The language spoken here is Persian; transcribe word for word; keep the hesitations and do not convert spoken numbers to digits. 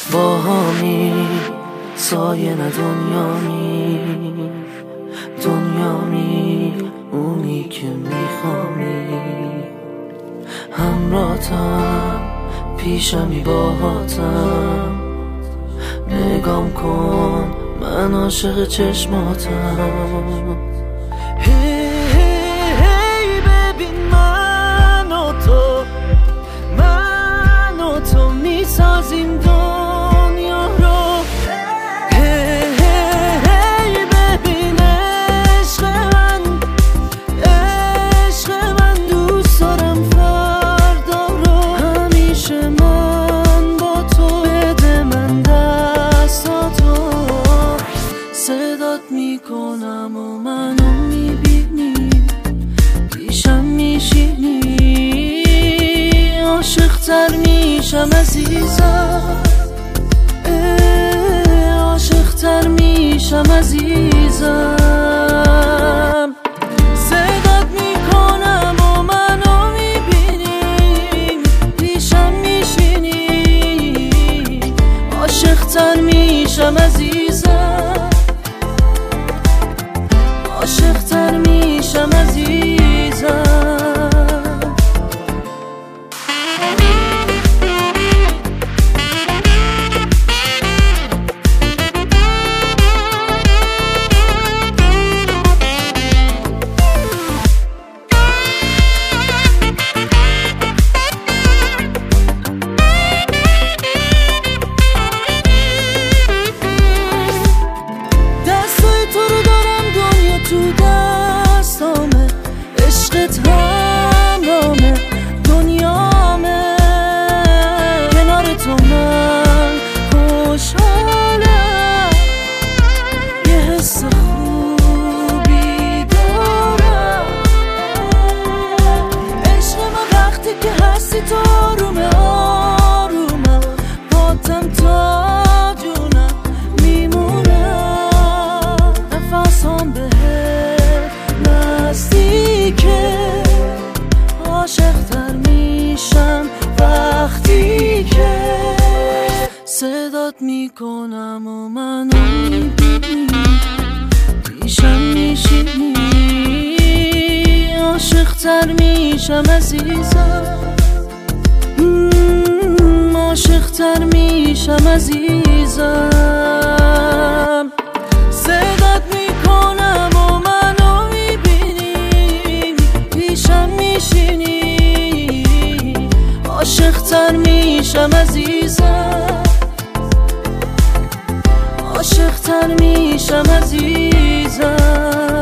با همی سایه نه دنیامی دنیامی اونی که میخوامی همراهتم پیشمی باهاتم نگام کن من عاشق چشماتم هی هی ببین من و تو من و تو میسازیم دنیا رو هی هی ببین عشق من عشق من دوست دارم فردا رو همیشه من با تو بده من دستاتو صدات میکنم و منو میبینی پیشم میشینی عاشق‌تر میشم عزیزم عاشق‌تر میشم عزیزم صدات میکنم و منو میبینی پیشم میشینی عاشق‌تر میشم عزیزم عاشق‌تر میشم عزیزم تو دستامه عشقت همرامه دنیامه کنار تو من خوشحالم یه حس خوبی دارم عشق من وقتی که هستی تو آرومه آرومه باتم تا جونم میمونم نفسم به عاشق‌تر میشم وقتی که صدات میکنم و منو میبینی پیشم میشینی عاشق‌تر میشم عزیزم عاشق‌تر میشم عزیزم صدات میکنم و منو میبینی پیشم میشینی عاشق‌تر میشم عزیزم عاشق‌تر میشم عزیزم